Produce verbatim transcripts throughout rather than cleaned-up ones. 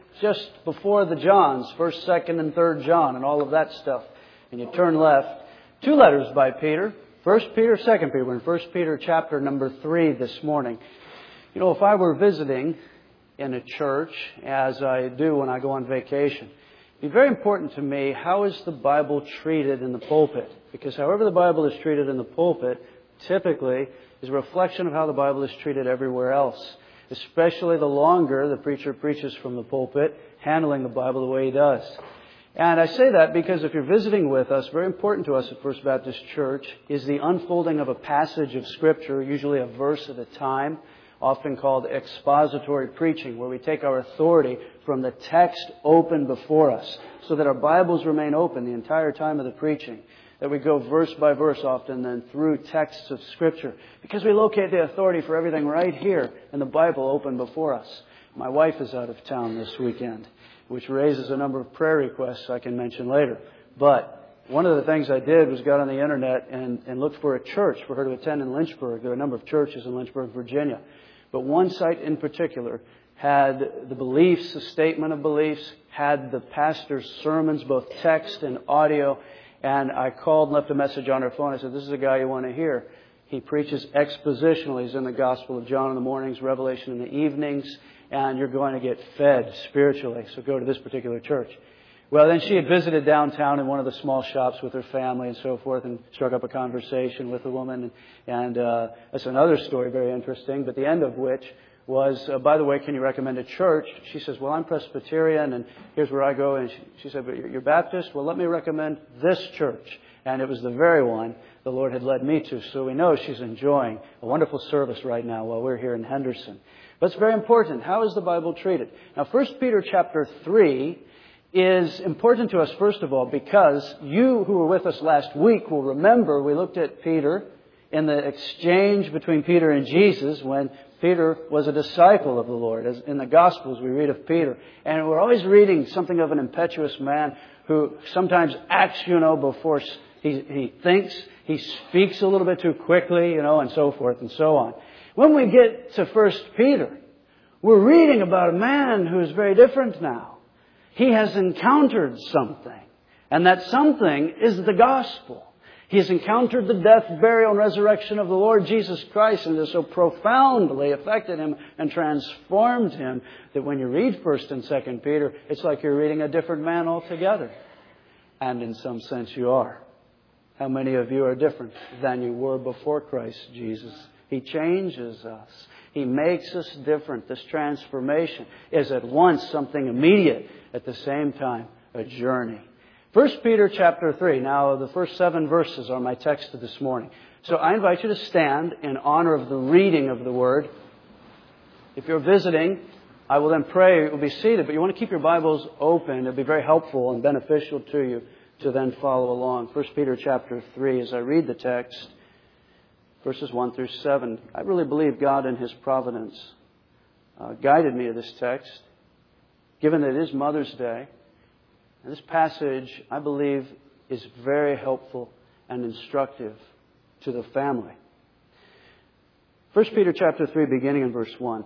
just before the Johns, first, second, and third John, and all of that stuff. And you turn left. Two letters by Peter. First Peter, Second Peter. We're in First Peter chapter number three this morning. You know, if I were visiting in a church, as I do when I go on vacation, it'd be very important to me, how is the Bible treated in the pulpit? Because however the Bible is treated in the pulpit, typically, is a reflection of how the Bible is treated everywhere else. Especially the longer the preacher preaches from the pulpit, handling the Bible the way he does. And I say that because if you're visiting with us, very important to us at First Baptist Church is the unfolding of a passage of Scripture, usually a verse at a time, often called expository preaching, where we take our authority from the text open before us, so that our Bibles remain open the entire time of the preaching, that we go verse by verse often then through texts of Scripture, because we locate the authority for everything right here in the Bible open before us. My wife is out of town this weekend, which raises a number of prayer requests I can mention later. But one of the things I did was got on the internet and, and looked for a church for her to attend in Lynchburg. There are a number of churches in Lynchburg, Virginia. But one site in particular had the beliefs, the statement of beliefs, had the pastor's sermons, both text and audio. And I called and left a message on her phone. I said, this is a guy you want to hear. He preaches expositionally. He's in the Gospel of John in the mornings, Revelation in the evenings, and you're going to get fed spiritually. So go to this particular church. Well, then she had visited downtown in one of the small shops with her family and so forth and struck up a conversation with the woman. And, and uh, that's another story, very interesting, but the end of which was, uh, by the way, can you recommend a church? She says, well, I'm Presbyterian, and here's where I go. And she, she said, but you're Baptist? Well, let me recommend this church. And it was the very one the Lord had led me to. So we know she's enjoying a wonderful service right now while we're here in Henderson. But it's very important. How is the Bible treated? Now, First Peter chapter three is important to us, first of all, because you who were with us last week will remember we looked at Peter in the exchange between Peter and Jesus when Peter was a disciple of the Lord. As in the Gospels, we read of Peter. And we're always reading something of an impetuous man who sometimes acts, you know, before he, he thinks. He speaks a little bit too quickly, you know, and so forth and so on. When we get to First Peter, we're reading about a man who is very different now. He has encountered something, and that something is the gospel. He has encountered the death, burial, and resurrection of the Lord Jesus Christ, and it has so profoundly affected him and transformed him that when you read First and Second Peter, it's like you're reading a different man altogether. And in some sense you are. How many of you are different than you were before Christ Jesus? He changes us. He makes us different. This transformation is at once something immediate, at the same time a journey. First Peter chapter three. Now, the first seven verses are my text this morning. So I invite you to stand in honor of the reading of the Word. If you're visiting, I will then pray. You will be seated, but you want to keep your Bibles open. It'll be very helpful and beneficial to you to then follow along. First Peter chapter three, as I read the text, verses one through seven. I really believe God in His providence uh, guided me to this text, given that it is Mother's Day. And this passage, I believe, is very helpful and instructive to the family. First Peter chapter three, beginning in verse one.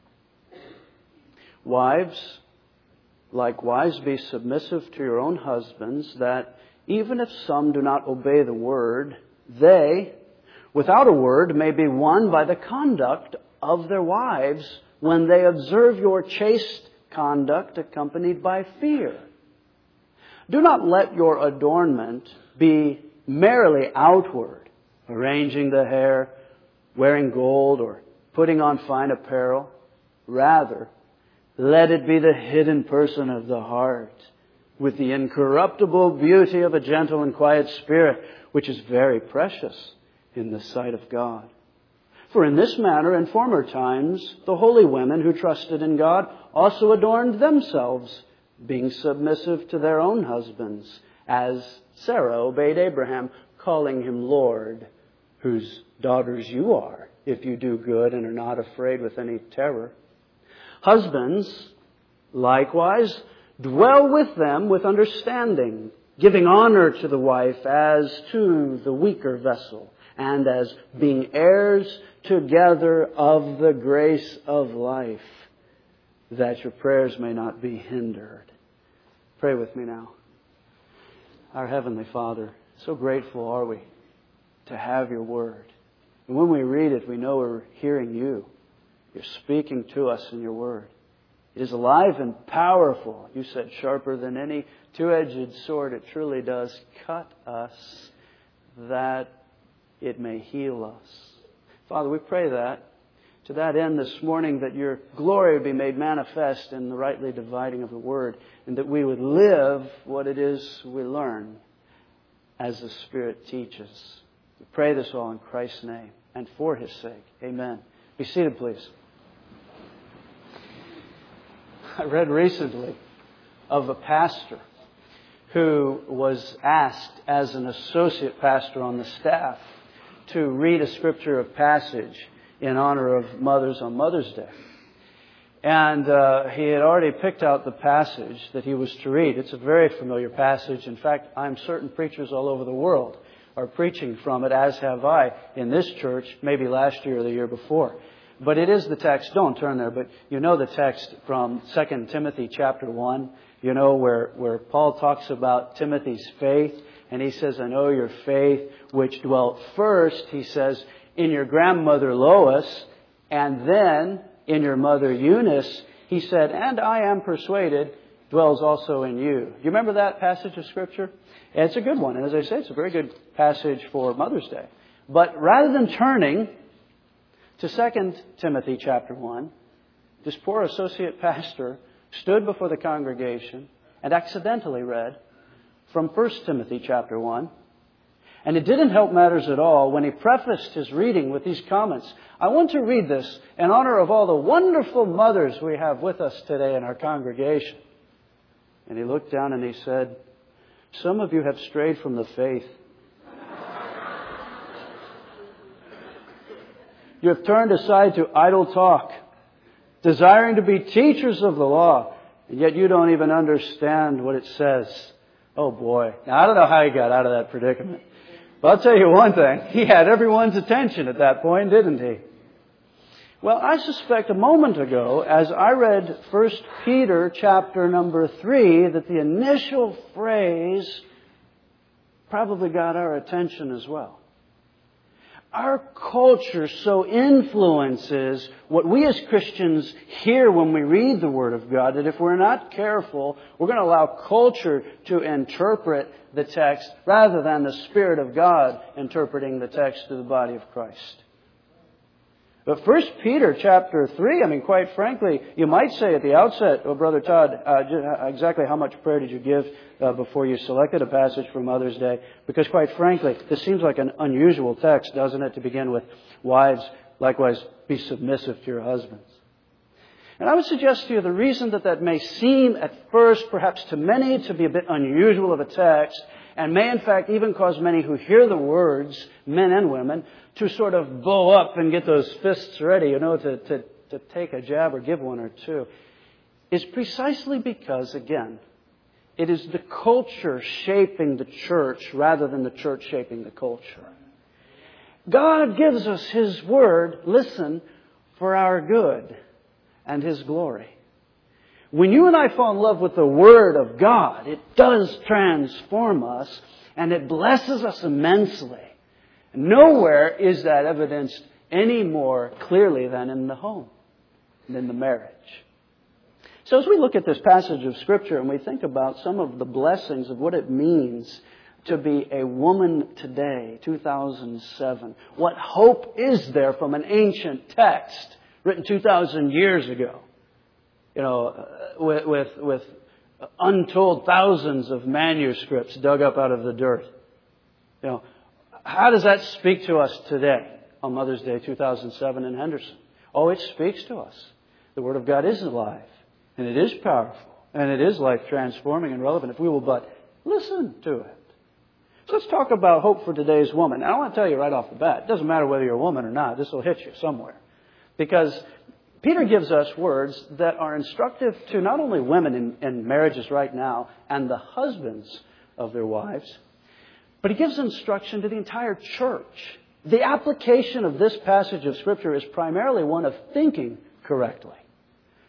Wives, likewise be submissive to your own husbands, that even if some do not obey the word, they, without a word, may be won by the conduct of their wives when they observe your chaste conduct accompanied by fear. Do not let your adornment be merely outward, arranging the hair, wearing gold, or putting on fine apparel. Rather, let it be the hidden person of the heart, with the incorruptible beauty of a gentle and quiet spirit, which is very precious in the sight of God. For in this manner, in former times, the holy women who trusted in God also adorned themselves, being submissive to their own husbands, as Sarah obeyed Abraham, calling him Lord, whose daughters you are, if you do good and are not afraid with any terror. Husbands, likewise, dwell with them with understanding, giving honor to the wife as to the weaker vessel, and as being heirs together of the grace of life, that your prayers may not be hindered. Pray with me now. Our Heavenly Father, so grateful are we to have your Word. And when we read it, we know we're hearing you. You're speaking to us in your Word. It is alive and powerful. You said sharper than any two-edged sword. It truly does cut us that it may heal us. Father, we pray that to that end this morning, that your glory would be made manifest in the rightly dividing of the Word, and that we would live what it is we learn as the Spirit teaches. We pray this all in Christ's name and for His sake. Amen. Be seated, please. I read recently of a pastor who was asked as an associate pastor on the staff to read a scripture of passage in honor of mothers on Mother's Day. And uh, he had already picked out the passage that he was to read. It's a very familiar passage. In fact, I'm certain preachers all over the world are preaching from it, as have I in this church, maybe last year or the year before. But it is the text, don't turn there, but you know the text from Second Timothy chapter one, you know, where, where Paul talks about Timothy's faith, and he says, I know your faith, which dwelt first, he says, in your grandmother Lois, and then in your mother Eunice, he said, and I am persuaded, dwells also in you. You remember that passage of Scripture? And it's a good one, and as I say, it's a very good passage for Mother's Day. But rather than turning to Second Timothy chapter one, this poor associate pastor stood before the congregation and accidentally read from First Timothy chapter one. And it didn't help matters at all when he prefaced his reading with these comments. I want to read this in honor of all the wonderful mothers we have with us today in our congregation. And he looked down and he said, some of you have strayed from the faith. You have turned aside to idle talk, desiring to be teachers of the law, and yet you don't even understand what it says. Oh boy. Now I don't know how he got out of that predicament. But I'll tell you one thing. He had everyone's attention at that point, didn't he? Well, I suspect a moment ago, as I read First Peter chapter number three, that the initial phrase probably got our attention as well. Our culture so influences what we as Christians hear when we read the Word of God that if we're not careful, we're going to allow culture to interpret the text rather than the Spirit of God interpreting the text to the body of Christ. But First Peter chapter three, I mean, quite frankly, you might say at the outset, oh, Brother Todd, uh, exactly how much prayer did you give uh, before you selected a passage for Mother's Day? Because quite frankly, this seems like an unusual text, doesn't it, to begin with? Wives, likewise, be submissive to your husbands. And I would suggest to you the reason that that may seem at first, perhaps to many, to be a bit unusual of a text, and may in fact even cause many who hear the words, men and women, to sort of bow up and get those fists ready, you know, to, to, to take a jab or give one or two, is precisely because, again, it is the culture shaping the church rather than the church shaping the culture. God gives us His Word, listen, for our good and His glory. When you and I fall in love with the Word of God, it does transform us and it blesses us immensely. Nowhere is that evidenced any more clearly than in the home and in the marriage. So as we look at this passage of Scripture and we think about some of the blessings of what it means to be a woman today, two thousand seven, what hope is there from an ancient text written two thousand years ago? You know, with, with, with untold thousands of manuscripts dug up out of the dirt. You know, how does that speak to us today on Mother's Day two thousand seven in Henderson? Oh, it speaks to us. The Word of God is alive, and it is powerful, and it is life-transforming and relevant if we will but listen to it. So let's talk about hope for today's woman. Now, I want to tell you right off the bat, it doesn't matter whether you're a woman or not. This will hit you somewhere. Because Peter gives us words that are instructive to not only women in, in marriages right now and the husbands of their wives, but he gives instruction to the entire church. The application of this passage of Scripture is primarily one of thinking correctly.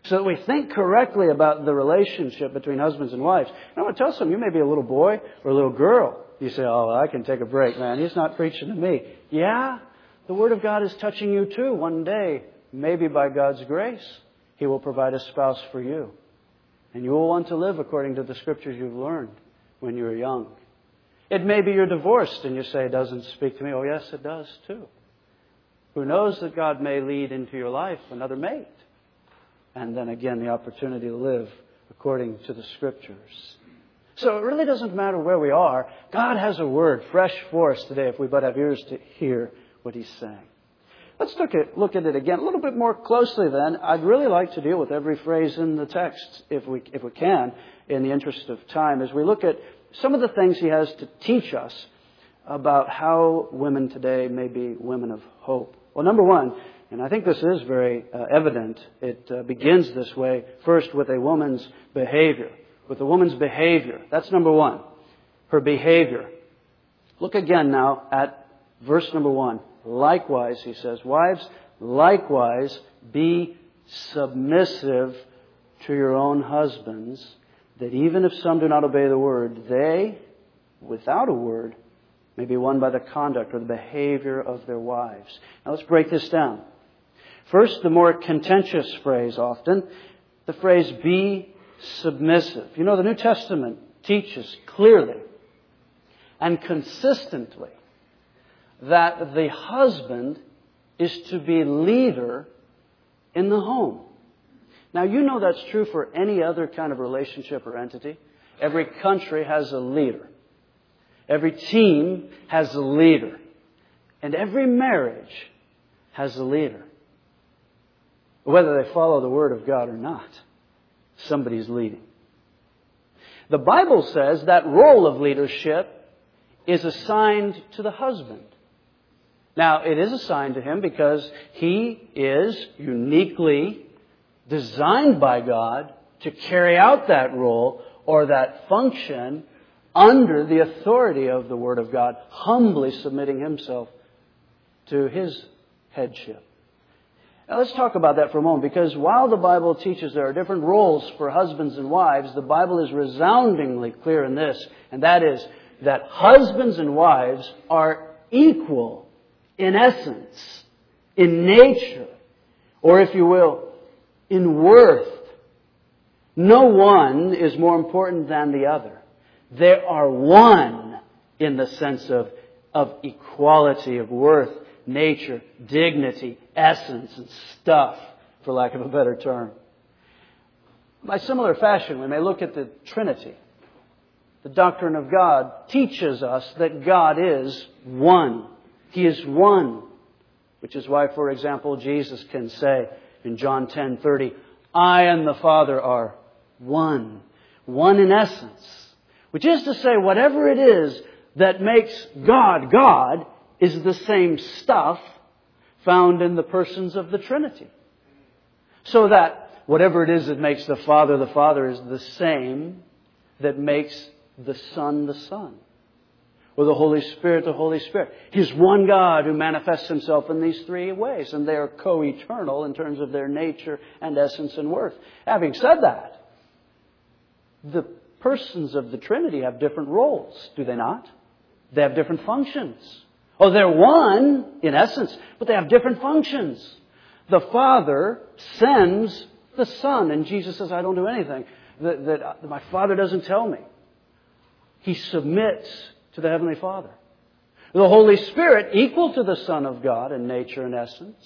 so that we think correctly about the relationship between husbands and wives. And I want to tell some, you may be a little boy or a little girl. You say, oh, I can take a break, man. He's not preaching to me. Yeah, the Word of God is touching you too. One day, maybe by God's grace, He will provide a spouse for you. And you will want to live according to the Scriptures you've learned when you were young. It may be you're divorced and you say, it doesn't speak to me. Oh, yes, it does too. Who knows that God may lead into your life another mate? And then again, the opportunity to live according to the Scriptures. So it really doesn't matter where we are. God has a word fresh for us today if we but have ears to hear what He's saying. Let's look at, look at it again a little bit more closely then. I'd really like to deal with every phrase in the text, if we, if we can, in the interest of time, as we look at some of the things He has to teach us about how women today may be women of hope. Well, number one, and I think this is very uh, evident, it uh, begins this way, first with a woman's behavior. With a woman's behavior. That's number one. Her behavior. Look again now at verse number one. Likewise, he says, wives, likewise be submissive to your own husbands, that even if some do not obey the word, they, without a word, may be won by the conduct or the behavior of their wives. Now let's break this down. First, the more contentious phrase often, the phrase be submissive. You know, the New Testament teaches clearly and consistently that the husband is to be leader in the home. Now, you know that's true for any other kind of relationship or entity. Every country has a leader. Every team has a leader. And every marriage has a leader. Whether they follow the Word of God or not, somebody's leading. The Bible says that role of leadership is assigned to the husband. Now, it is assigned to him because he is uniquely designed by God to carry out that role or that function under the authority of the Word of God, humbly submitting himself to His headship. Now let's talk about that for a moment, because while the Bible teaches there are different roles for husbands and wives, the Bible is resoundingly clear in this, and that is that husbands and wives are equal in essence, in nature, or if you will, in worth. No one is more important than the other. They are one in the sense of, of equality of worth, nature, dignity, essence, and stuff, for lack of a better term. By similar fashion, we may look at the Trinity. The doctrine of God teaches us that God is one. He is one. Which is why, for example, Jesus can say in John ten thirty, I and the Father are one. One in essence. Which is to say, whatever it is that makes God God is the same stuff found in the persons of the Trinity. So that whatever it is that makes the Father the Father is the same that makes the Son the Son. Or the Holy Spirit the Holy Spirit. He's one God who manifests Himself in these three ways. And they are co-eternal in terms of their nature and essence and worth. Having said that, the persons of the Trinity have different roles, do they not? They have different functions. Oh, they're one in essence, but they have different functions. The Father sends the Son, and Jesus says, I don't do anything that, that my Father doesn't tell me. He submits to the Heavenly Father. The Holy Spirit, equal to the Son of God in nature and essence,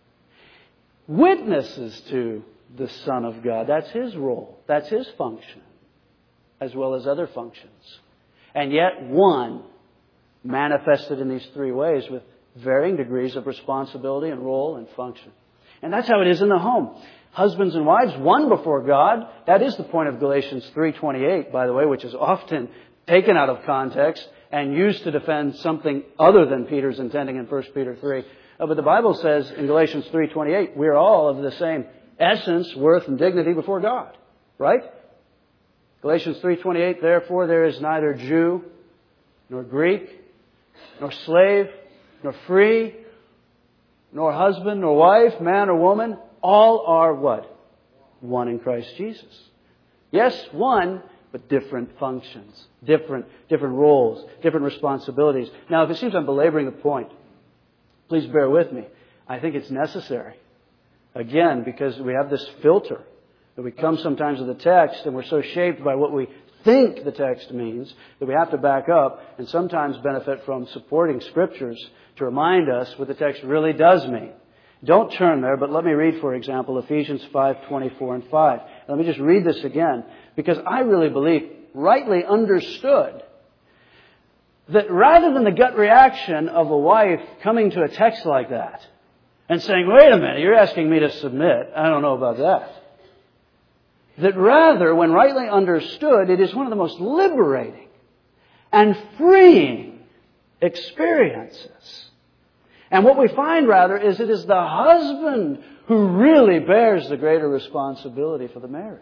witnesses to the Son of God. That's His role. That's His function, as well as other functions. And yet one manifested in these three ways with varying degrees of responsibility and role and function. And that's how it is in the home. Husbands and wives, one before God. That is the point of Galatians three twenty-eight, by the way, which is often taken out of context and used to defend something other than Peter's intending in First Peter three. Uh, but the Bible says in Galatians three twenty-eight, we're all of the same essence, worth, and dignity before God. Right? Galatians three twenty-eight, therefore there is neither Jew nor Greek, nor slave, nor free, nor husband, nor wife, man or woman. All are what? one in Christ Jesus. Yes, one, but different functions, different, different roles, different responsibilities. Now, if it seems I'm belaboring the point, please bear with me. I think it's necessary. Again, because we have this filter that we come sometimes to the text and we're so shaped by what we think the text means that we have to back up and sometimes benefit from supporting scriptures to remind us what the text really does mean. Don't turn there, but let me read, for example, Ephesians five, twenty-four and five. Let me just read this again, because I really believe, rightly understood, that rather than the gut reaction of a wife coming to a text like that and saying, wait a minute, you're asking me to submit. I don't know about that. That rather, when rightly understood, it is one of the most liberating and freeing experiences. And what we find, rather, is it is the husband who really bears the greater responsibility for the marriage.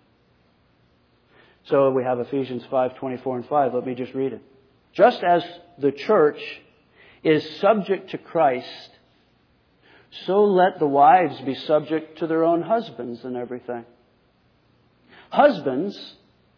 So we have Ephesians five, twenty-four and five. Let me just read it. Just as the church is subject to Christ, so let the wives be subject to their own husbands in everything. Husbands,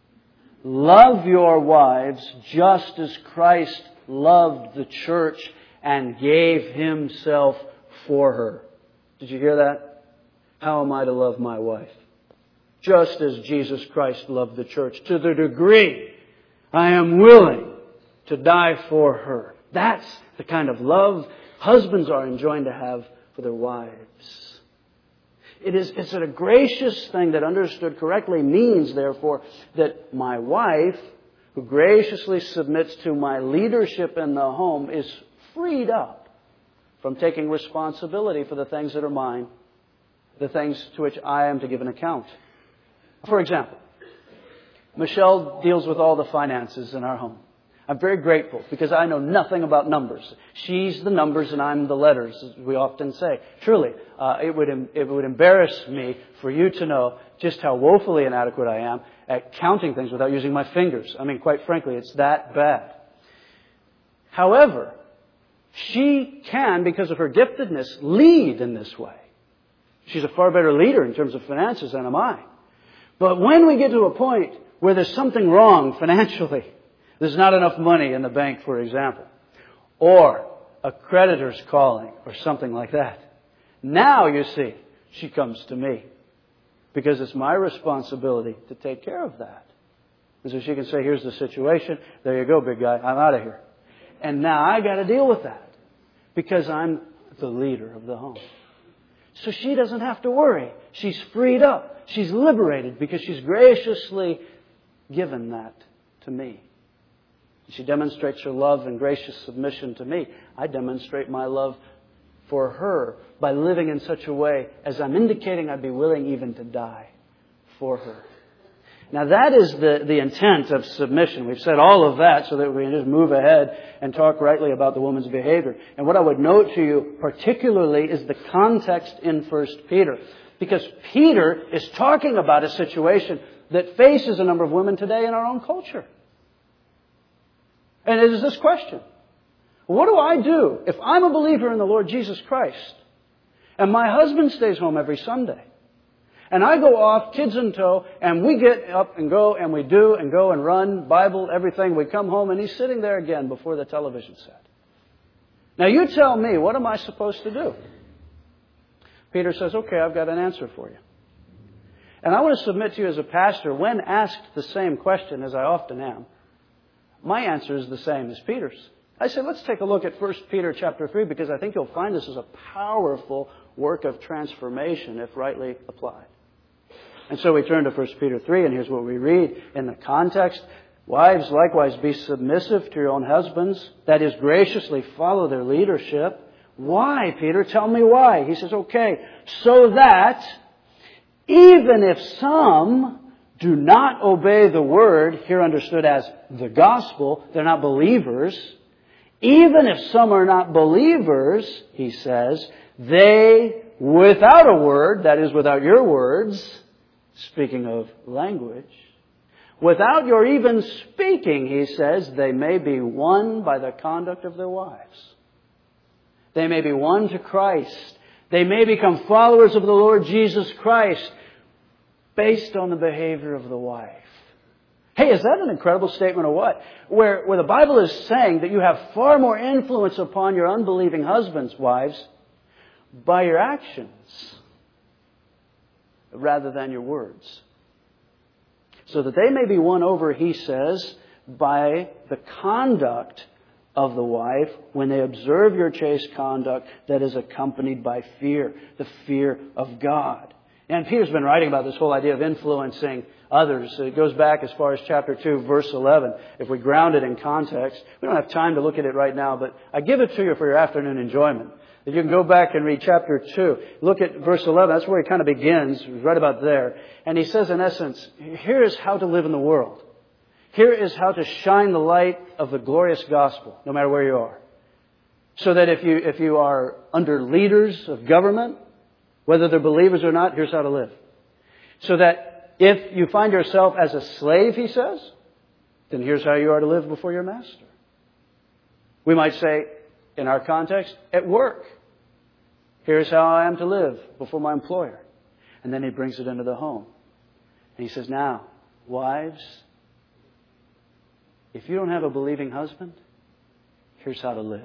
love your wives just as Christ loved the church and gave Himself for her. Did you hear that? How am I to love my wife? Just as Jesus Christ loved the church, to the degree I am willing to die for her. That's the kind of love husbands are enjoined to have for their wives. It is, it's a gracious thing that, understood correctly, means, therefore, that my wife, who graciously submits to my leadership in the home, is freed up from taking responsibility for the things that are mine, the things to which I am to give an account. For example, Michelle deals with all the finances in our home. I'm very grateful because I know nothing about numbers. She's the numbers and I'm the letters, as we often say. Truly, uh, it would it would embarrass me for you to know just how woefully inadequate I am at counting things without using my fingers. I mean, quite frankly, it's that bad. However, she can, because of her giftedness, lead in this way. She's a far better leader in terms of finances than am I. But when we get to a point where there's something wrong financially, there's not enough money in the bank, for example, or a creditor's calling or something like that, now, you see, she comes to me because it's my responsibility to take care of that. And so she can say, here's the situation. There you go, big guy. I'm out of here. And now I got to deal with that because I'm the leader of the home. So she doesn't have to worry. She's freed up. She's liberated because she's graciously given that to me. She demonstrates her love and gracious submission to me. I demonstrate my love for her by living in such a way as I'm indicating I'd be willing even to die for her. Now that is the, the intent of submission. We've said all of that so that we can just move ahead and talk rightly about the woman's behavior. And what I would note to you particularly is the context in First Peter. Because Peter is talking about a situation that faces a number of women today in our own culture. And it is this question. What do I do if I'm a believer in the Lord Jesus Christ and my husband stays home every Sunday and I go off, kids in tow, and we get up and go and we do and go and run, Bible, everything. We come home and he's sitting there again before the television set. Now you tell me, what am I supposed to do? Peter says, okay, I've got an answer for you. And I want to submit to you as a pastor, when asked the same question, as I often am, my answer is the same as Peter's. I said, let's take a look at First Peter chapter three, because I think you'll find this is a powerful work of transformation if rightly applied. And so we turn to First Peter three, and here's what we read in the context. Wives, likewise, be submissive to your own husbands. That is, graciously follow their leadership. Why, Peter? Tell me why. He says, okay, so that even if some do not obey the word, here understood as the gospel, they're not believers. Even if some are not believers, he says, they, without a word, that is without your words, speaking of language, without your even speaking, he says, they may be won by the conduct of their wives. They may be won to Christ. They may become followers of the Lord Jesus Christ based on the behavior of the wife. Hey, is that an incredible statement or what? Where, where the Bible is saying that you have far more influence upon your unbelieving husbands, wives, by your actions rather than your words. So that they may be won over, he says, by the conduct of the wife when they observe your chaste conduct that is accompanied by fear, the fear of God. And Peter's been writing about this whole idea of influencing others. It goes back as far as chapter two, verse eleven. If we ground it in context, we don't have time to look at it right now, but I give it to you for your afternoon enjoyment. That you can go back and read chapter two. Look at verse eleven. That's where he kind of begins, right about there. And he says, in essence, here is how to live in the world. Here is how to shine the light of the glorious gospel, no matter where you are. So that if you, if you are under leaders of government, whether they're believers or not, here's how to live. So that if you find yourself as a slave, he says, then here's how you are to live before your master. We might say, in our context, at work, here's how I am to live before my employer. And then he brings it into the home. And he says, now, wives, if you don't have a believing husband, here's how to live.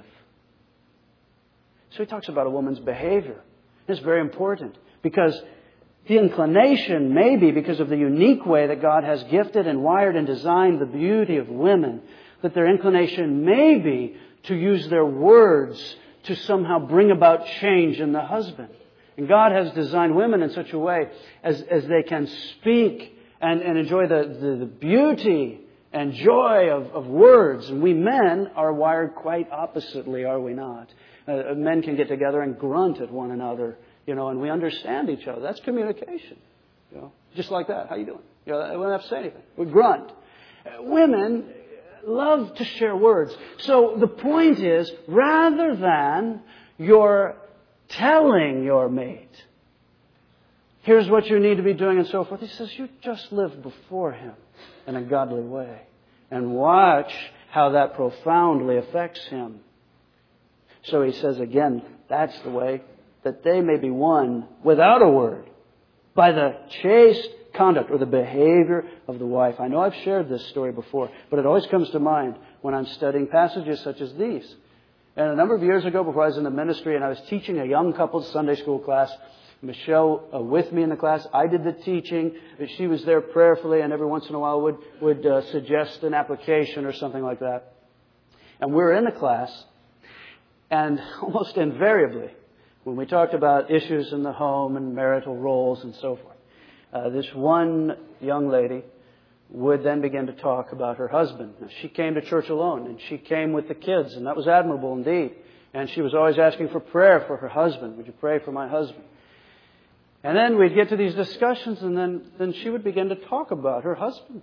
So he talks about a woman's behavior. It's very important because the inclination may be because of the unique way that God has gifted and wired and designed the beauty of women, that their inclination may be to use their words to somehow bring about change in the husband. And God has designed women in such a way as, as they can speak and, and enjoy the, the, the beauty and joy of, of words. And we men are wired quite oppositely, are we not? Uh, men can get together and grunt at one another, you know, and we understand each other. That's communication, you know, just like that. How you doing? You know, we don't have to say anything. We grunt. Uh, women love to share words. So the point is, rather than your telling your mate, here's what you need to be doing and so forth, he says, you just live before him in a godly way and watch how that profoundly affects him. So he says again, that's the way that they may be won without a word by the chaste conduct or the behavior of the wife. I know I've shared this story before, but it always comes to mind when I'm studying passages such as these. And a number of years ago, before I was in the ministry and I was teaching a young couple's Sunday school class, Michelle uh, with me in the class, I did the teaching. She was there prayerfully and every once in a while would, would uh, suggest an application or something like that. And we were in the class, and almost invariably, when we talked about issues in the home and marital roles and so forth, uh, this one young lady would then begin to talk about her husband. Now, she came to church alone, and she came with the kids, and that was admirable indeed. And she was always asking for prayer for her husband. Would you pray for my husband? And then we'd get to these discussions, and then, then she would begin to talk about her husband.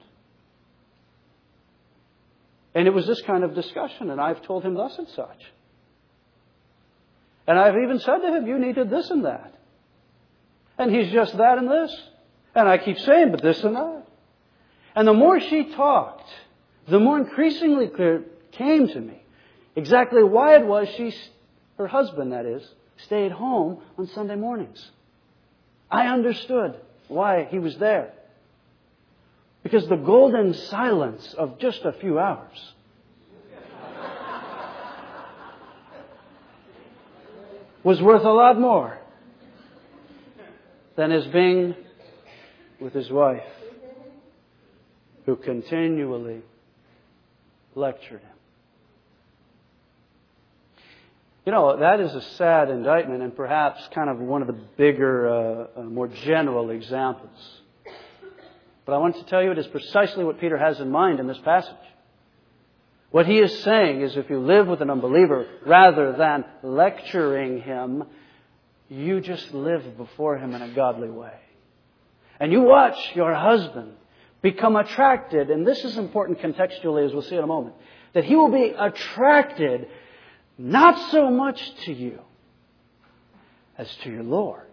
And it was this kind of discussion, and I've told him thus and such. And I've even said to him, you needed this and that. And he's just that and this. And I keep saying, but this and that. And the more she talked, the more increasingly clear it came to me exactly why it was she, her husband that is, stayed home on Sunday mornings. I understood why he was there. Because the golden silence of just a few hours was worth a lot more than his being with his wife, who continually lectured him. You know, that is a sad indictment and perhaps kind of one of the bigger, uh, uh, more general examples. But I want to tell you it is precisely what Peter has in mind in this passage. What he is saying is if you live with an unbeliever, rather than lecturing him, you just live before him in a godly way. And you watch your husband become attracted, and this is important contextually as we'll see in a moment, that he will be attracted not so much to you as to your Lord.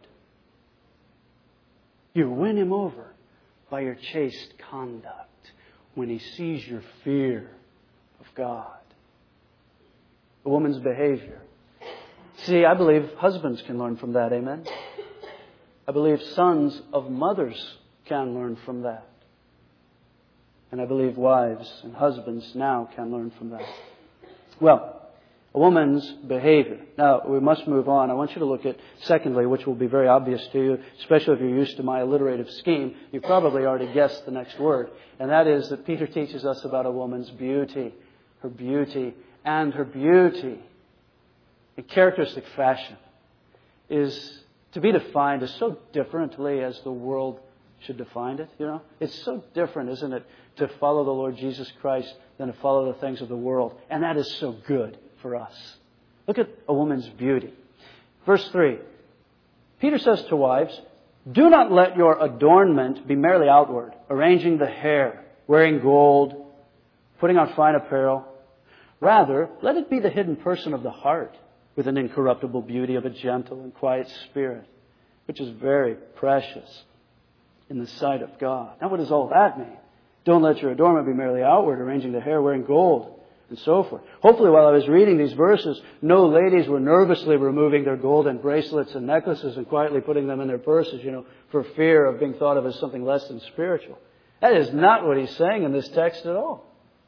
You win him over by your chaste conduct when he sees your fear of God. A woman's behavior. See, I believe husbands can learn from that, amen? I believe sons of mothers can learn from that. And I believe wives and husbands now can learn from that. Well, a woman's behavior. Now, we must move on. I want you to look at, secondly, which will be very obvious to you, especially if you're used to my alliterative scheme. You probably already guessed the next word. And that is that Peter teaches us about a woman's beauty. Her beauty. And her beauty, in characteristic fashion, is to be defined as so differently as the world should define it, you know. It's so different, isn't it, to follow the Lord Jesus Christ than to follow the things of the world. And that is so good for us. Look at a woman's beauty. Verse three. Peter says to wives, "Do not let your adornment be merely outward, arranging the hair, wearing gold, putting on fine apparel. Rather, let it be the hidden person of the heart, with an incorruptible beauty of a gentle and quiet spirit, which is very precious in the sight of God." Now, what does all that mean? Don't let your adornment be merely outward, arranging the hair, wearing gold, and so forth. Hopefully, while I was reading these verses, no ladies were nervously removing their golden bracelets and necklaces and quietly putting them in their purses, you know, for fear of being thought of as something less than spiritual. That is not what he's saying in this text at all.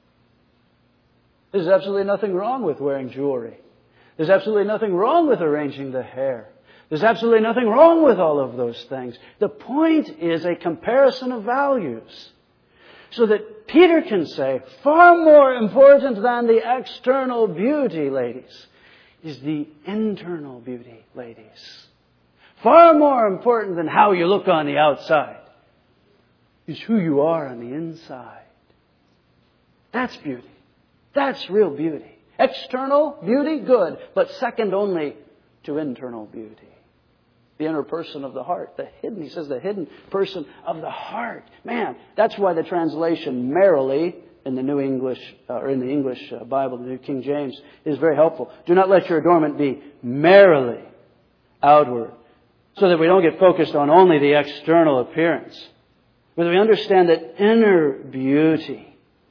There's absolutely nothing wrong with wearing jewelry. There's absolutely nothing wrong with arranging the hair. There's absolutely nothing wrong with all of those things. The point is a comparison of values. So that Peter can say, far more important than the external beauty, ladies, is the internal beauty, ladies. Far more important than how you look on the outside is who you are on the inside. That's beauty. That's real beauty. External beauty, good, but second only to internal beauty. The inner person of the heart. The hidden, he says, the hidden person of the heart. Man, that's why the translation merrily in the New English, uh, or in the English uh, Bible, the New King James, is very helpful. Do not let your adornment be merrily outward, so that we don't get focused on only the external appearance, but we understand that inner beauty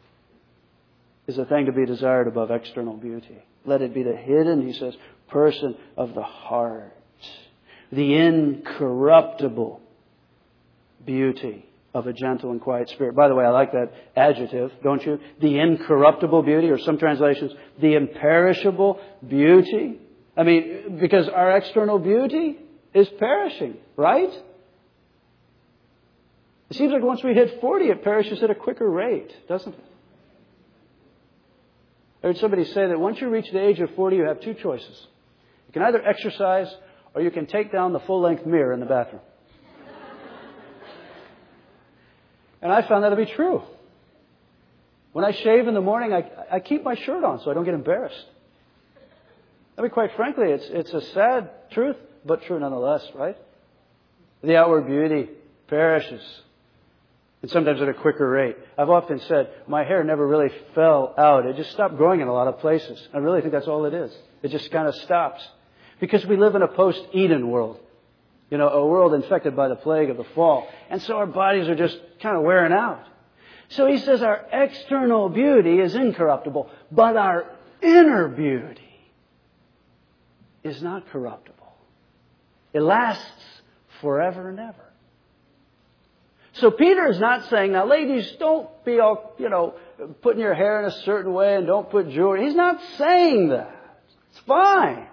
is a thing to be desired above external beauty. Let it be the hidden, he says, person of the heart. The incorruptible beauty of a gentle and quiet spirit. By the way, I like that adjective, don't you? The incorruptible beauty, or some translations, the imperishable beauty. I mean, because our external beauty is perishing, right? It seems like once we hit forty, it perishes at a quicker rate, doesn't it? I heard somebody say that once you reach the age of forty, you have two choices. You can either exercise or you can take down the full-length mirror in the bathroom. And I found that to be true. When I shave in the morning, I, I keep my shirt on so I don't get embarrassed. I mean, quite frankly, it's, it's a sad truth, but true nonetheless, right? The outward beauty perishes. And sometimes at a quicker rate. I've often said, my hair never really fell out. It just stopped growing in a lot of places. I really think that's all it is. It just kind of stops. Because we live in a post-Eden world. You know, a world infected by the plague of the fall. And so our bodies are just kind of wearing out. So he says our external beauty is incorruptible, but our inner beauty is not corruptible. It lasts forever and ever. So Peter is not saying, now ladies, don't be all, you know, putting your hair in a certain way and don't put jewelry. He's not saying that. It's fine.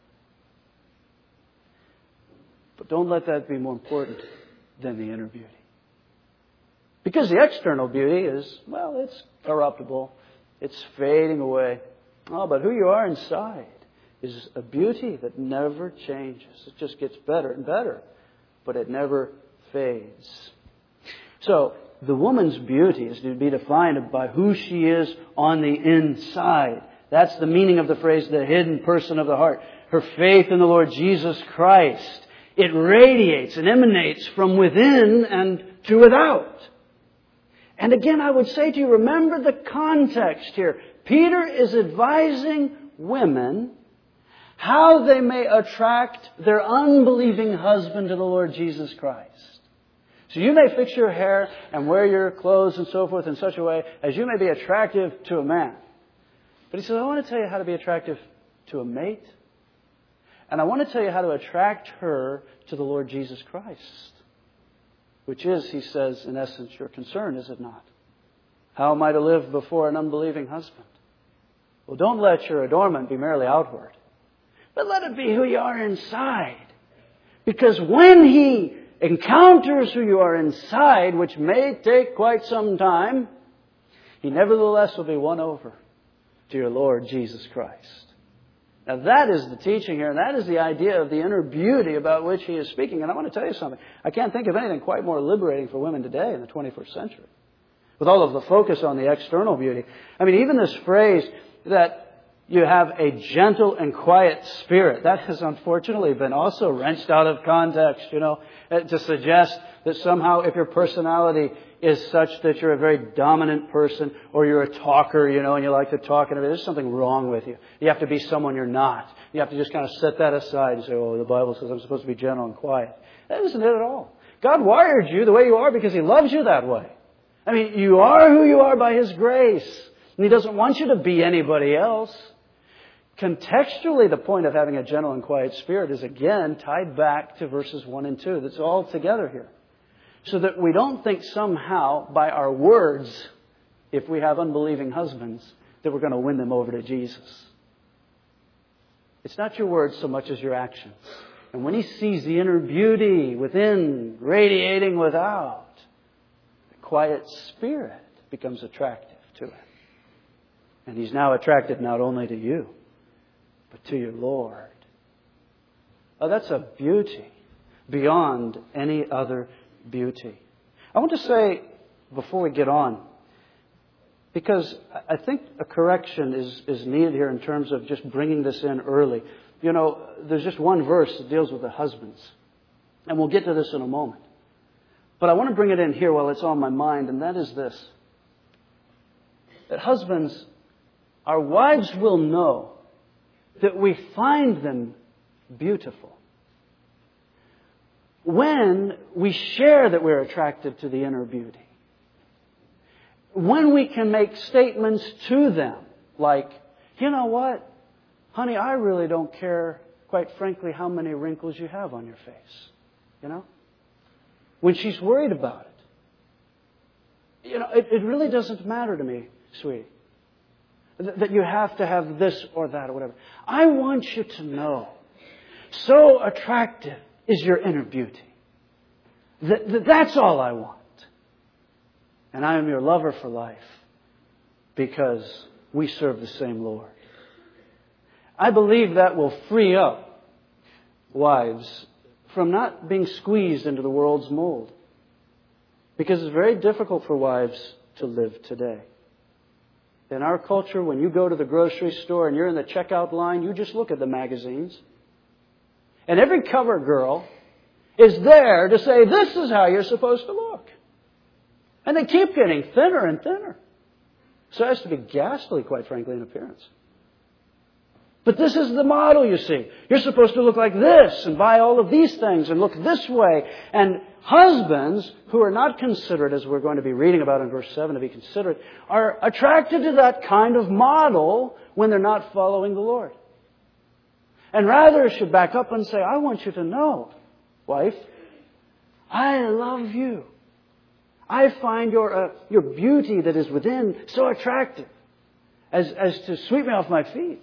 But don't let that be more important than the inner beauty. Because the external beauty is, well, it's corruptible. It's fading away. Oh, but who you are inside is a beauty that never changes. It just gets better and better. But it never fades. So, the woman's beauty is to be defined by who she is on the inside. That's the meaning of the phrase, the hidden person of the heart. Her faith in the Lord Jesus Christ. It radiates and emanates from within and to without. And again, I would say to you, remember the context here. Peter is advising women how they may attract their unbelieving husband to the Lord Jesus Christ. So you may fix your hair and wear your clothes and so forth in such a way as you may be attractive to a man. But he says, I want to tell you how to be attractive to a mate. And I want to tell you how to attract her to the Lord Jesus Christ. which is, he says, in essence, your concern, is it not? How am I to live before an unbelieving husband? Well, don't let your adornment be merely outward, but let it be who you are inside. Because when he encounters who you are inside, which may take quite some time, he nevertheless will be won over to your Lord Jesus Christ. Now that is the teaching here, and that is the idea of the inner beauty about which he is speaking. And I want to tell you something. I can't think of anything quite more liberating for women today in the twenty-first century, with all of the focus on the external beauty. I mean, even this phrase that you have a gentle and quiet spirit, that has unfortunately been also wrenched out of context, you know, to suggest that somehow if your personality is such that you're a very dominant person, or you're a talker, you know, and you like to talk, and there's something wrong with you. You have to be someone you're not. You have to just kind of set that aside and say, oh, the Bible says I'm supposed to be gentle and quiet. That isn't it at all. God wired you the way you are because He loves you that way. I mean, you are who you are by His grace. And He doesn't want you to be anybody else. Contextually, the point of having a gentle and quiet spirit is again tied back to verses one and two. That's all together here. So that we don't think somehow by our words, if we have unbelieving husbands, that we're going to win them over to Jesus. It's not your words so much as your actions. And when he sees the inner beauty within radiating without, the quiet spirit becomes attractive to him. And he's now attracted not only to you, but to your Lord. Oh, that's a beauty beyond any other beauty. I want to say, before we get on, because I think a correction is, is needed here in terms of just bringing this in early. You know, there's just one verse that deals with the husbands. And we'll get to this in a moment. But I want to bring it in here while it's on my mind, and that is this. That husbands, our wives will know that we find them beautiful when we share that we're attracted to the inner beauty. When we can make statements to them like, you know what, honey, I really don't care, quite frankly, how many wrinkles you have on your face. You know? When she's worried about it. You know, it, it really doesn't matter to me, sweetie, that you have to have this or that or whatever. I want you to know, so attractive is your inner beauty. That, that, that's all I want. And I am your lover for life because we serve the same Lord. I believe that will free up wives from not being squeezed into the world's mold. Because it's very difficult for wives to live today. In our culture, when you go to the grocery store and you're in the checkout line, you just look at the magazines. And every cover girl is there to say, this is how you're supposed to look. And they keep getting thinner and thinner. So as to be ghastly, quite frankly, in appearance. But this is the model, you see. You're supposed to look like this and buy all of these things and look this way. And husbands who are not considerate, as we're going to be reading about in verse seven, to be considerate, are attracted to that kind of model when they're not following the Lord. And rather should back up and say, I want you to know, wife, I love you. I find your uh, your beauty that is within so attractive as, as to sweep me off my feet.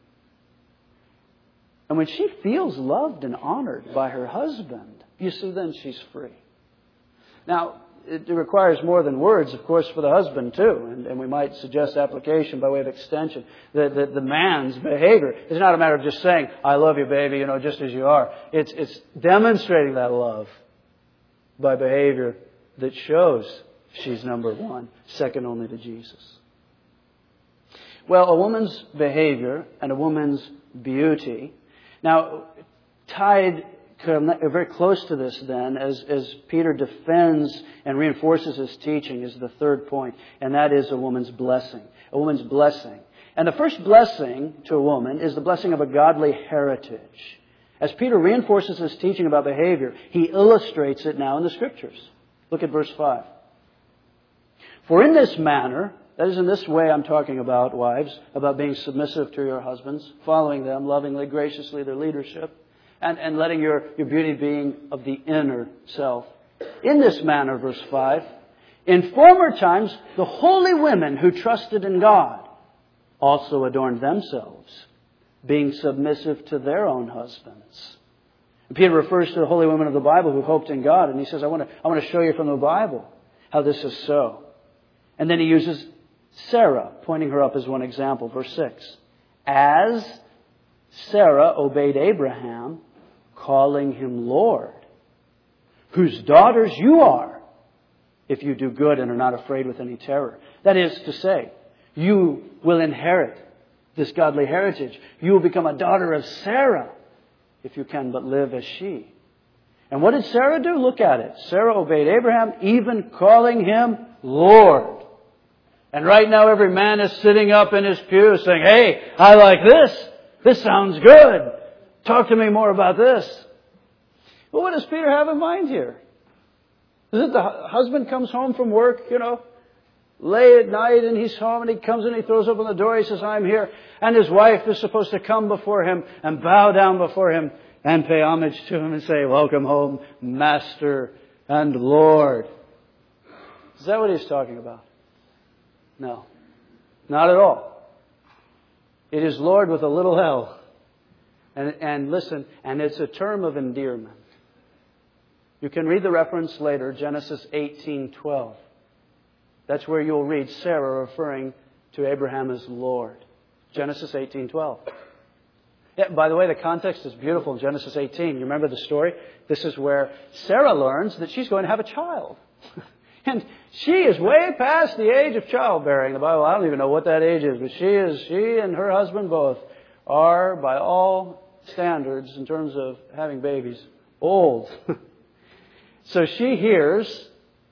And when she feels loved and honored by her husband, you see, then she's free. Now, it requires more than words, of course, for the husband too. And, and we might suggest application by way of extension. That the, the man's behavior is not a matter of just saying, I love you, baby, you know, just as you are. It's, it's demonstrating that love by behavior that shows she's number one, second only to Jesus. Well, a woman's behavior and a woman's beauty. Now, tied very close to this then, as, as Peter defends and reinforces his teaching, is the third point, and that is a woman's blessing. A woman's blessing. And the first blessing to a woman is the blessing of a godly heritage. As Peter reinforces his teaching about behavior, he illustrates it now in the Scriptures. Look at verse five. For in this manner, that is in this way I'm talking about, wives, about being submissive to your husbands, following them lovingly, graciously, their leadership, and, and letting your, your beauty being of the inner self. In this manner, verse five, in former times, the holy women who trusted in God also adorned themselves, being submissive to their own husbands. And Peter refers to the holy women of the Bible who hoped in God, and he says, I want to, I want to show you from the Bible how this is so. And then he uses Sarah, pointing her up as one example. Verse six, as Sarah obeyed Abraham, calling him Lord, whose daughters you are, if you do good and are not afraid with any terror. That is to say, you will inherit this godly heritage. You will become a daughter of Sarah, if you can but live as she. And what did Sarah do? Look at it. Sarah obeyed Abraham, even calling him Lord. And right now every man is sitting up in his pew saying, hey, I like this. This sounds good. Talk to me more about this. Well, what does Peter have in mind here? Is it the husband comes home from work, you know, late at night, and he's home, and he comes and he throws open the door, he says, I'm here. And his wife is supposed to come before him and bow down before him and pay homage to him and say, welcome home, Master and Lord. Is that what he's talking about? No, not at all. It is Lord with a little L. And, and listen, and it's a term of endearment. You can read the reference later, Genesis eighteen twelve. That's where you'll read Sarah referring to Abraham as Lord. Genesis eighteen twelve. Yeah, by the way, the context is beautiful in Genesis eighteen. You remember the story? This is where Sarah learns that she's going to have a child. And she is way past the age of childbearing. The Bible, I don't even know what that age is, but she is, she and her husband both are, by all standards in terms of having babies, old. So she hears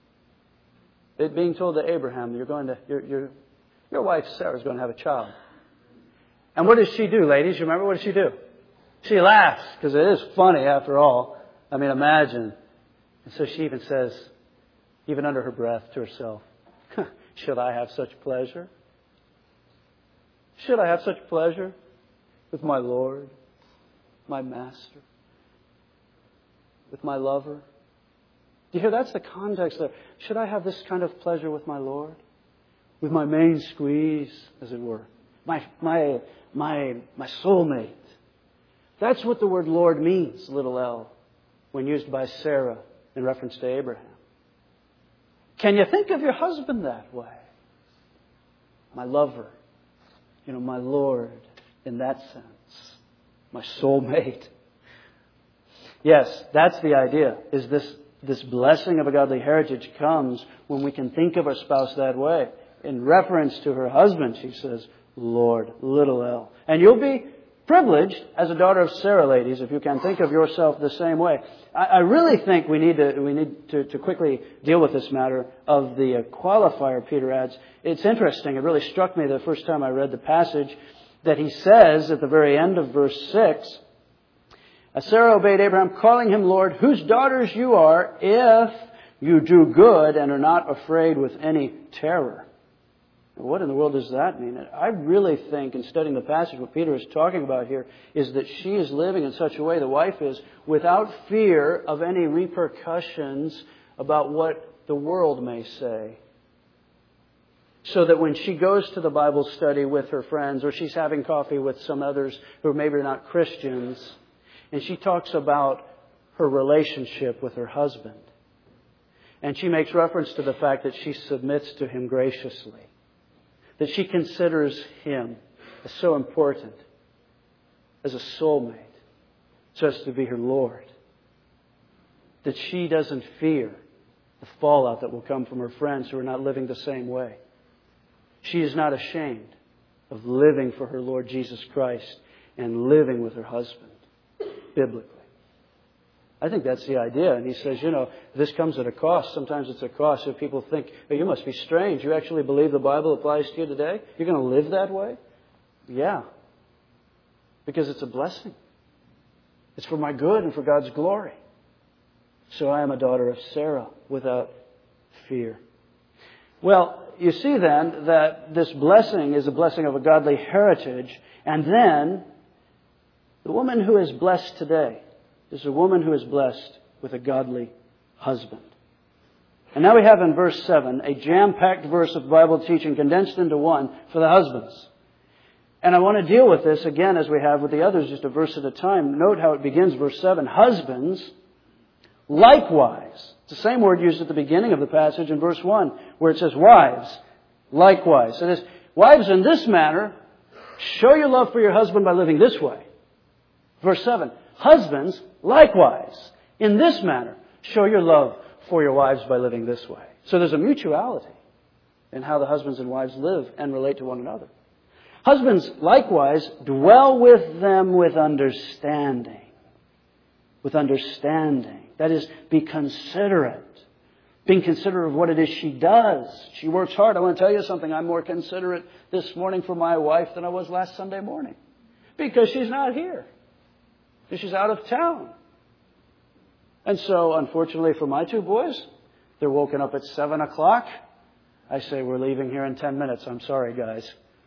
it being told to Abraham, you're going to, your, your, your wife Sarah's going to have a child. And what does she do, ladies? You remember what does she do? She laughs, because it is funny after all. I mean, imagine. And so she even says, even under her breath to herself, should I have such pleasure? Should I have such pleasure with my Lord, my Master, with my lover? Do you hear? That's the context there. Should I have this kind of pleasure with my Lord? With my main squeeze, as it were. My, my, my, my soulmate. That's what the word Lord means, little l, when used by Sarah in reference to Abraham. Can you think of your husband that way? My lover. You know, my Lord, in that sense. My soulmate. Yes, that's the idea, is this This blessing of a godly heritage comes when we can think of our spouse that way. In reference to her husband, she says, Lord, little l. And you'll be privileged as a daughter of Sarah, ladies, if you can think of yourself the same way. I, I really think we need to we need to, to quickly deal with this matter of the uh, qualifier Peter adds. It's interesting. It really struck me the first time I read the passage that he says at the very end of verse six, as Sarah obeyed Abraham, calling him Lord, whose daughters you are, if you do good and are not afraid with any terror. What in the world does that mean? I really think, in studying the passage, what Peter is talking about here is that she is living in such a way, the wife is, without fear of any repercussions about what the world may say. So that when she goes to the Bible study with her friends, or she's having coffee with some others who are maybe not Christians, and she talks about her relationship with her husband. And she makes reference to the fact that she submits to him graciously. That she considers him as so important, as a soulmate, so as to be her Lord. That she doesn't fear the fallout that will come from her friends who are not living the same way. She is not ashamed of living for her Lord Jesus Christ and living with her husband. Biblically. I think that's the idea. And he says, you know, this comes at a cost. Sometimes it's a cost. So people think, oh, you must be strange. You actually believe the Bible applies to you today? You're going to live that way? Yeah. Because it's a blessing. It's for my good and for God's glory. So I am a daughter of Sarah without fear. Well, you see then that this blessing is a blessing of a godly heritage. And then the woman who is blessed today is a woman who is blessed with a godly husband. And now we have in verse seven a jam-packed verse of Bible teaching condensed into one for the husbands. And I want to deal with this again as we have with the others, just a verse at a time. Note how it begins, verse seven. Husbands, likewise. It's the same word used at the beginning of the passage in verse one, where it says wives, likewise. So it is, wives, in this manner, show your love for your husband by living this way. Verse seven. Husbands, likewise, in this manner, show your love for your wives by living this way. So there's a mutuality in how the husbands and wives live and relate to one another. Husbands, likewise, dwell with them with understanding. With understanding. That is, be considerate. Being considerate of what it is she does. She works hard. I want to tell you something. I'm more considerate this morning for my wife than I was last Sunday morning. Because she's not here. Because she's out of town. And so, unfortunately for my two boys, they're woken up at seven o'clock. I say, we're leaving here in ten minutes. I'm sorry, guys.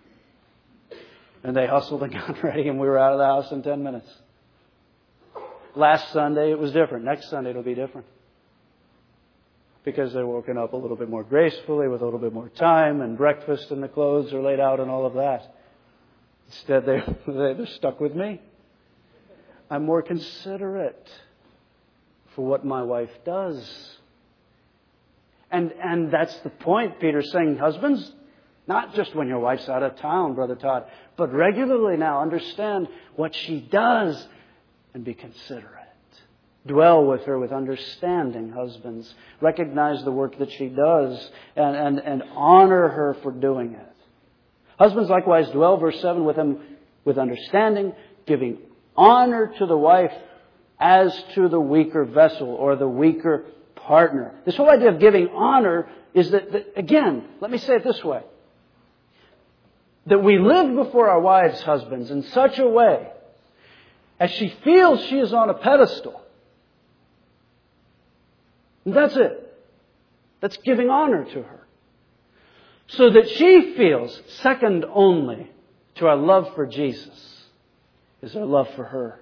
And they hustled and got ready, and we were out of the house in ten minutes. Last Sunday, it was different. Next Sunday, it'll be different. Because they're woken up a little bit more gracefully, with a little bit more time, and breakfast and the clothes are laid out and all of that. Instead, they, they're stuck with me. I'm more considerate for what my wife does. And and that's the point. Peter's saying, husbands, not just when your wife's out of town, Brother Todd, but regularly now understand what she does and be considerate. Dwell with her with understanding, husbands. Recognize the work that she does and, and, and honor her for doing it. Husbands likewise dwell, verse seven, with them with understanding, giving honor to the wife as to the weaker vessel or the weaker partner. This whole idea of giving honor is that, that, again, let me say it this way. That we live before our wives' husbands in such a way as she feels she is on a pedestal. And that's it. That's giving honor to her. So that she feels second only to our love for Jesus is our love for her.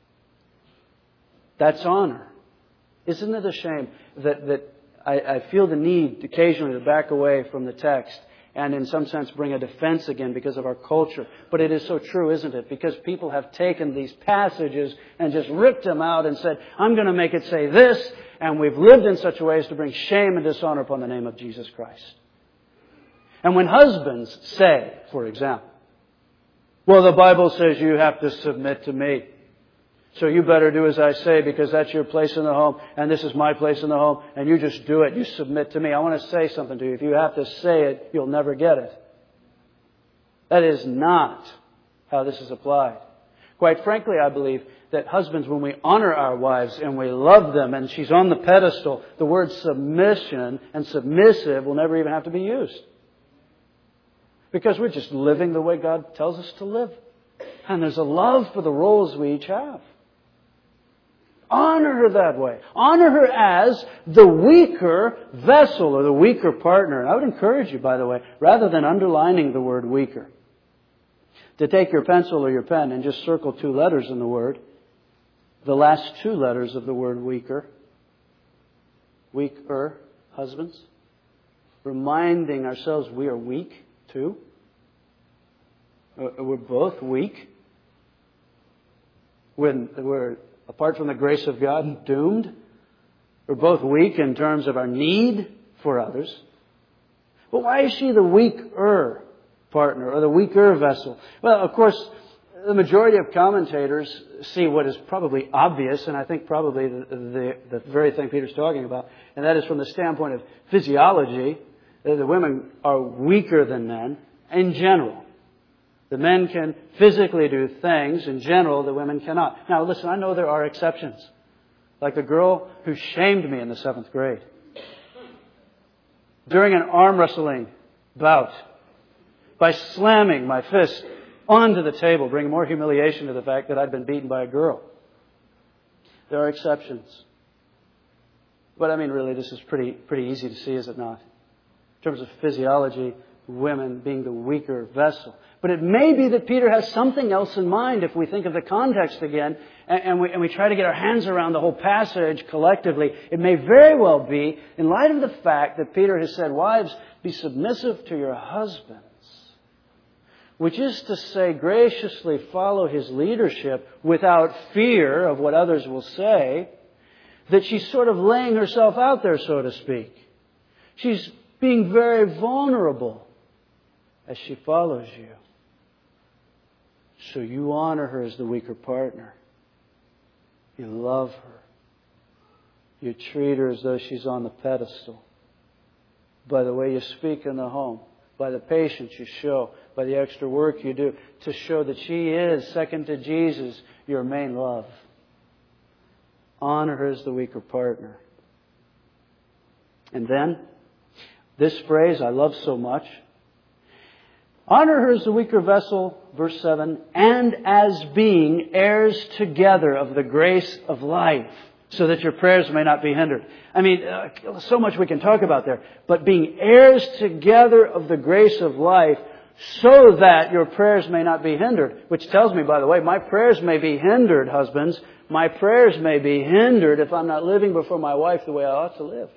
That's honor. Isn't it a shame that, that I, I feel the need occasionally to back away from the text and in some sense bring a defense again because of our culture. But it is so true, isn't it? Because people have taken these passages and just ripped them out and said, I'm going to make it say this. And we've lived in such a way as to bring shame and dishonor upon the name of Jesus Christ. And when husbands say, for example, well, the Bible says you have to submit to me. So you better do as I say because that's your place in the home and this is my place in the home and you just do it. You submit to me. I want to say something to you. If you have to say it, you'll never get it. That is not how this is applied. Quite frankly, I believe that husbands, when we honor our wives and we love them and she's on the pedestal, the word submission and submissive will never even have to be used. Because we're just living the way God tells us to live. And there's a love for the roles we each have. Honor her that way. Honor her as the weaker vessel or the weaker partner. And I would encourage you, by the way, rather than underlining the word weaker, to take your pencil or your pen and just circle two letters in the word. The last two letters of the word weaker. Weaker, husbands. Reminding ourselves we are weak too. We're both weak. When we're, apart from the grace of God, doomed. We're both weak in terms of our need for others. But why is she the weaker partner or the weaker vessel? Well, of course, the majority of commentators see what is probably obvious, and I think probably the, the, the very thing Peter's talking about, and that is from the standpoint of physiology, the women are weaker than men in general. The men can physically do things in general the women cannot. Now listen, I know there are exceptions. Like the girl who shamed me in the seventh grade. During an arm wrestling bout, by slamming my fist onto the table, bringing more humiliation to the fact that I'd been beaten by a girl. There are exceptions. But I mean, really, this is pretty pretty easy to see, is it not? In terms of physiology, women being the weaker vessel. But it may be that Peter has something else in mind if we think of the context again and, and, we, and we try to get our hands around the whole passage collectively. It may very well be, in light of the fact that Peter has said, wives, be submissive to your husbands, which is to say, graciously follow his leadership without fear of what others will say, that she's sort of laying herself out there, so to speak. She's being very vulnerable as she follows you. So you honor her as the weaker partner. You love her. You treat her as though she's on the pedestal. By the way you speak in the home, by the patience you show, by the extra work you do, to show that she is, second to Jesus, your main love. Honor her as the weaker partner. And then, this phrase I love so much. Honor her as the weaker vessel, verse seven, and as being heirs together of the grace of life, so that your prayers may not be hindered. I mean, uh, so much we can talk about there. But being heirs together of the grace of life, so that your prayers may not be hindered. Which tells me, by the way, my prayers may be hindered, husbands. My prayers may be hindered if I'm not living before my wife the way I ought to live.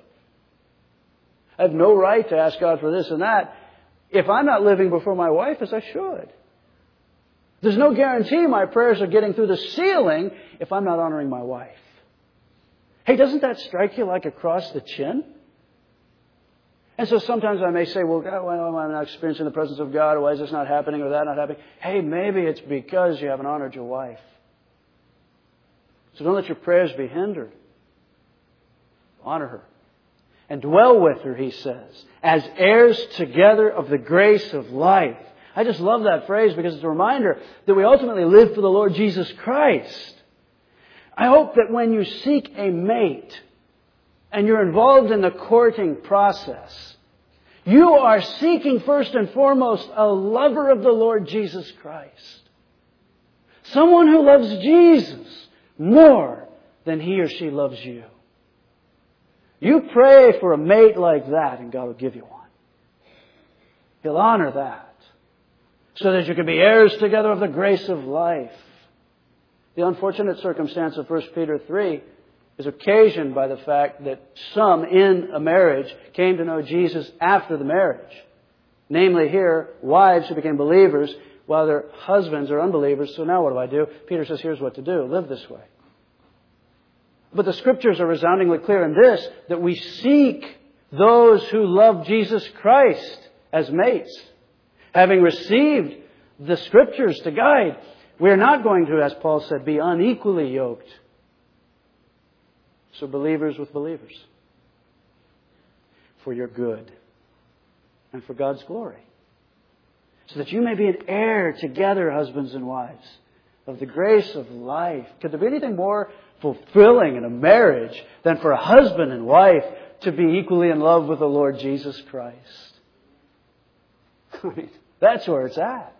I have no right to ask God for this and that if I'm not living before my wife as I should. There's no guarantee my prayers are getting through the ceiling if I'm not honoring my wife. Hey, doesn't that strike you like across the chin? And so sometimes I may say, well, God, well, I'm not experiencing the presence of God. Why is this not happening or that not happening? Hey, maybe it's because you haven't honored your wife. So don't let your prayers be hindered. Honor her. And dwell with her, he says, as heirs together of the grace of life. I just love that phrase because it's a reminder that we ultimately live for the Lord Jesus Christ. I hope that when you seek a mate and you're involved in the courting process, you are seeking first and foremost a lover of the Lord Jesus Christ. Someone who loves Jesus more than he or she loves you. You pray for a mate like that and God will give you one. He'll honor that so that you can be heirs together of the grace of life. The unfortunate circumstance of First Peter three is occasioned by the fact that some in a marriage came to know Jesus after the marriage. Namely here, wives who became believers while their husbands are unbelievers. So now what do I do? Peter says, here's what to do. Live this way. But the Scriptures are resoundingly clear in this, that we seek those who love Jesus Christ as mates. Having received the Scriptures to guide, we are not going to, as Paul said, be unequally yoked. So believers with believers. For your good and for God's glory. So that you may be an heir together, husbands and wives, of the grace of life. Could there be anything more fulfilling in a marriage than for a husband and wife to be equally in love with the Lord Jesus Christ? I mean, that's where it's at.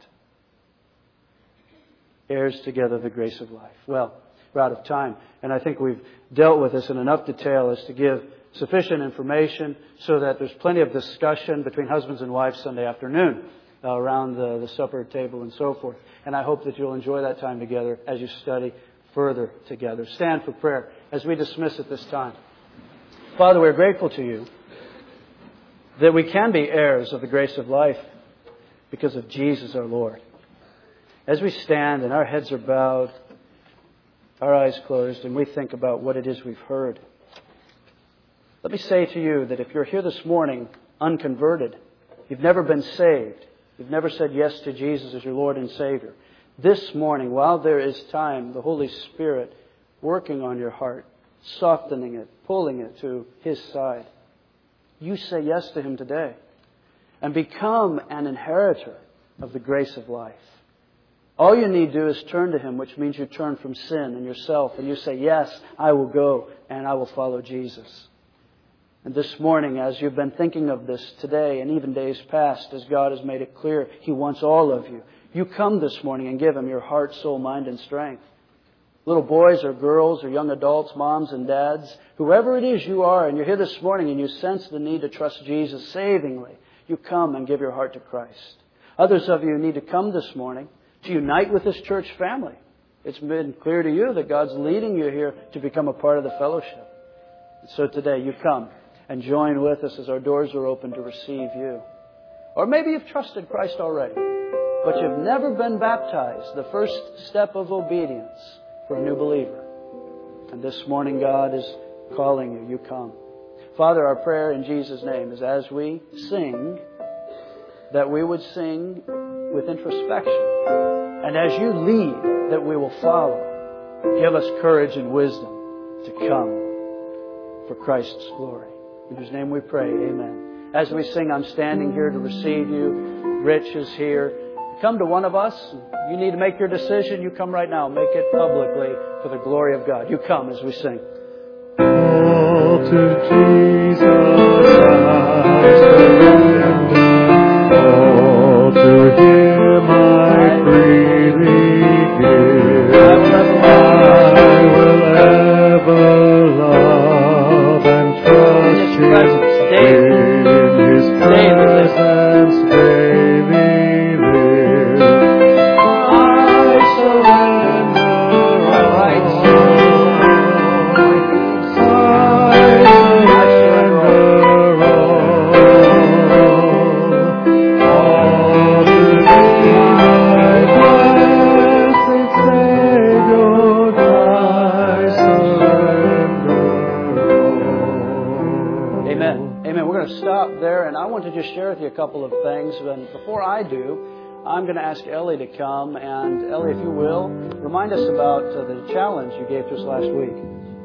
Heirs together the grace of life. Well, we're out of time, and I think we've dealt with this in enough detail as to give sufficient information so that there's plenty of discussion between husbands and wives Sunday afternoon uh, around the, the supper table and so forth. And I hope that you'll enjoy that time together as you study further together. Stand for prayer as we dismiss at this time. Father, we're grateful to you that we can be heirs of the grace of life because of Jesus our Lord. As we stand and our heads are bowed, our eyes closed, and we think about what it is we've heard, let me say to you that if you're here this morning unconverted, you've never been saved, you've never said yes to Jesus as your Lord and Savior, this morning, while there is time, the Holy Spirit working on your heart, softening it, pulling it to His side, you say yes to Him today and become an inheritor of the grace of life. All you need to do is turn to Him, which means you turn from sin and yourself, and you say, yes, I will go and I will follow Jesus. And this morning, as you've been thinking of this today and even days past, as God has made it clear, He wants all of you. You come this morning and give Him your heart, soul, mind, and strength. Little boys or girls or young adults, moms and dads, whoever it is you are, and you're here this morning and you sense the need to trust Jesus savingly. you come and give your heart to Christ. Others of you need to come this morning to unite with this church family. It's been clear to you that God's leading you here to become a part of the fellowship. So today you come and join with us as our doors are open to receive you. Or maybe you've trusted Christ already, but you've never been baptized, the first step of obedience for a new believer. And this morning God is calling you. You come. Father, our prayer in Jesus' name is as we sing, that we would sing with introspection. And as you lead, that we will follow. Give us courage and wisdom to come for Christ's glory. In whose name we pray, amen. As we sing, I'm standing here to receive you. Rich is here. Come to one of us. You need to make your decision. You come right now. Make it publicly for the glory of God. You come as we sing. All to Jesus I surrender. All to Him I freely give. I will ever love and trust Him. In His presence daily live. I surrender all. I surrender all. All to Thee, my blessed Savior, I surrender all. Amen. Amen. We're going to stop there, and I want to just share with you a couple of things. And before I do, I'm going to ask Ellie to come. And Ellie, if you will, remind us about uh, the challenge you gave to us last week.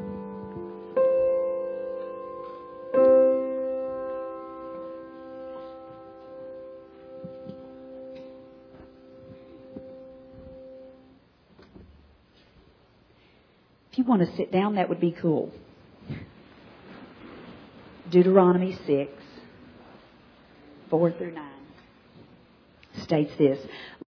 If you want to sit down, that would be cool. Deuteronomy six, four through nine states this.